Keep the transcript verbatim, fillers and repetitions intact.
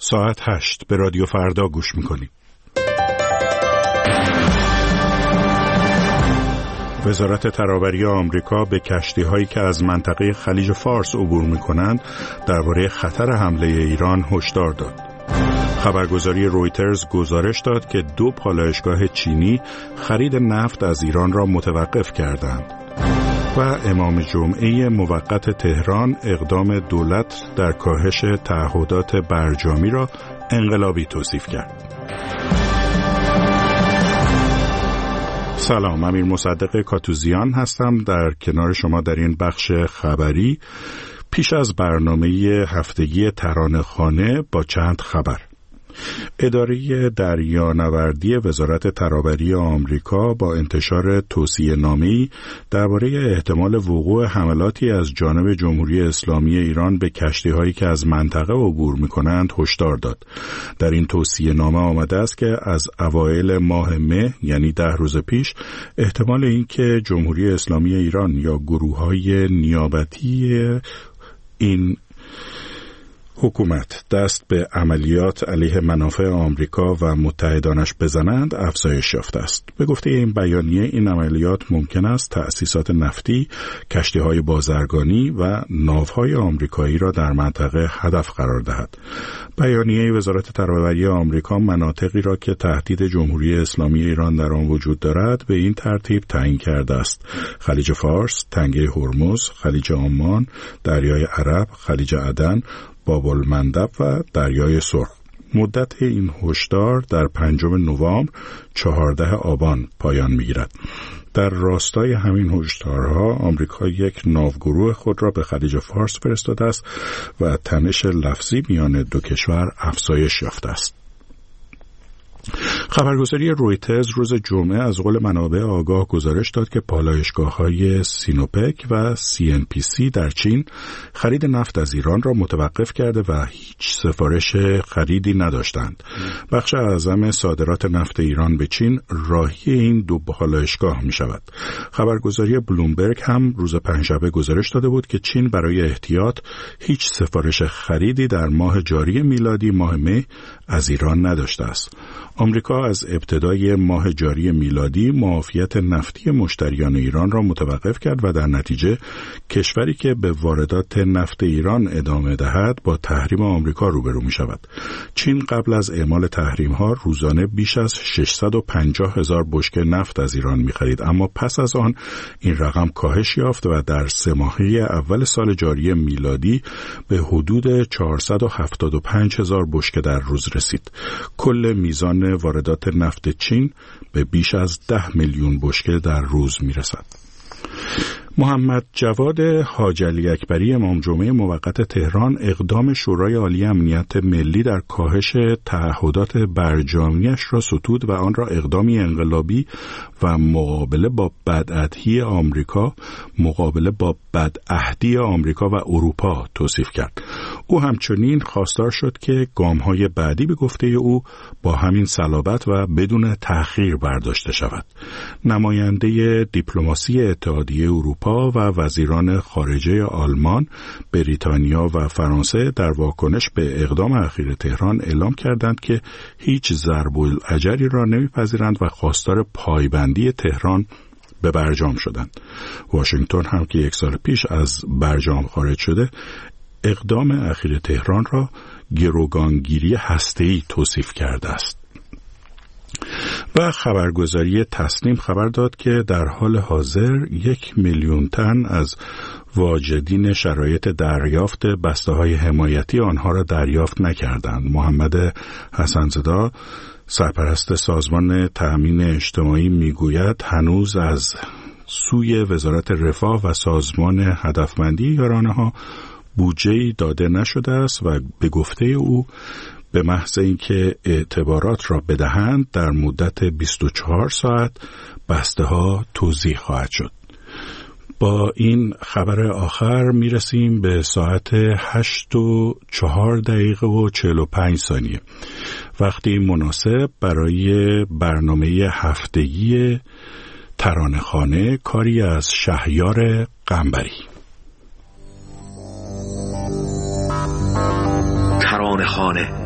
ساعت هشت به رادیو فردا گوش میکنیم. وزارت ترابری آمریکا به کشتی‌هایی که از منطقه خلیج فارس عبور می‌کنند درباره خطر حمله ایران هشدار داد. خبرگزاری رویترز گزارش داد که دو پالایشگاه چینی خرید نفت از ایران را متوقف کردند و امام جمعه موقت تهران اقدام دولت در کاهش تعهدات برجامی را انقلابی توصیف کرد. سلام، امیر مصدق کاتوزیان هستم در کنار شما در این بخش خبری پیش از برنامه هفتگی ترانه‌خوانه با چند خبر. اداره دریانوردی وزارت ترابری آمریکا با انتشار توصیه‌نامه‌ای درباره احتمال وقوع حملاتی از جانب جمهوری اسلامی ایران به کشتی‌هایی که از منطقه عبور می‌کنند هشدار داد. در این توصیه‌نامه آمده است که از اوایل ماه مه یعنی ده روز پیش احتمال اینکه جمهوری اسلامی ایران یا گروه‌های نیابتی این حکومت دست به عملیات علیه منافع آمریکا و متحدانش بزنند افزایش یافته است. به گفته این بیانیه این عملیات ممکن است تأسیسات نفتی، کشتی‌های بازرگانی و ناوهای آمریکایی را در منطقه هدف قرار دهد. بیانیه وزارت ترابری آمریکا مناطقی را که تهدید جمهوری اسلامی ایران در آن وجود دارد به این ترتیب تعیین کرده است: خلیج فارس، تنگه هرمز، خلیج عمان، دریای عرب، خلیج عدن، باب المندب و دریای سرخ. مدت این هشدار در پنجم نوامبر چهاردهم آبان پایان می‌گیرد. در راستای همین هشدارها آمریکا یک ناوگروه خود را به خلیج فارس فرستاده است و تنش لفظی میان دو کشور افزایش یافته است. خبرگزاری رویترز روز جمعه از قول منابع آگاه گزارش داد که پالایشگاه‌های سینوپک و سی ان پی سی در چین خرید نفت از ایران را متوقف کرده و هیچ سفارش خریدی نداشتند. بخش اعظم صادرات نفت ایران به چین راهی این دو پالایشگاه می شود. خبرگزاری بلومبرگ هم روز پنجشنبه گزارش داده بود که چین برای احتیاط هیچ سفارش خریدی در ماه جاری میلادی ماه می از ایران نداشته است. آمریکا از ابتدای ماه جاری میلادی معافیت نفتی مشتریان ایران را متوقف کرد و در نتیجه کشوری که به واردات نفت ایران ادامه دهد با تحریم آمریکا روبرو می شود. چین قبل از اعمال تحریم ها روزانه بیش از ششصد و پنجاه هزار بشکه نفت از ایران می خرید، اما پس از آن این رقم کاهش یافت و در سه ماهه اول سال جاری میلادی به حدود چهارصد و هفتاد و پنج هزار بشکه در روز رسید. کل میزان واردات نفت چین به بیش از ده میلیون بشکه در روز میرسد. محمد جواد حاج علی اکبری امام جمعه موقت تهران اقدام شورای عالی امنیت ملی در کاهش تعهدات برجامیش را ستود و آن را اقدامی انقلابی و مقابله با بدعهدی آمریکا مقابله با بدعهدی آمریکا و اروپا توصیف کرد. او همچنین خواستار شد که گام‌های بعدی به گفته او با همین صلابت و بدون تأخیر برداشته شود. نماینده دیپلماسی اتحادیه اروپا و وزیران خارجه آلمان، بریتانیا و فرانسه در واکنش به اقدام اخیر تهران اعلام کردند که هیچ ضرب الاجری را نمیپذیرند و خواستار پایبندی تهران به برجام شدند. واشنگتن هم که یک سال پیش از برجام خارج شده، اقدام اخیر تهران را گروگانگیری هسته‌ای توصیف کرده است. و خبرگزاری تسنیم خبر داد که در حال حاضر یک میلیون تن از واجدین شرایط دریافت بسته‌های حمایتی آنها را دریافت نکردند. محمد حسن‌زاده سرپرست سازمان تأمین اجتماعی میگوید هنوز از سوی وزارت رفاه و سازمان هدفمندی یارانه‌ها بودجه‌ای داده نشده است و به گفته او به محض اینکه اعتبارات را بدهند در مدت بیست و چهار ساعت بسته ها توزیع خواهد شد. با این خبر آخر میرسیم به ساعت هشت و چهار دقیقه و چهل و پنج ثانیه، وقتی مناسب برای برنامه هفتگی ترانه‌خوانه کاری از شهیار قنبری. ترانه‌خوانه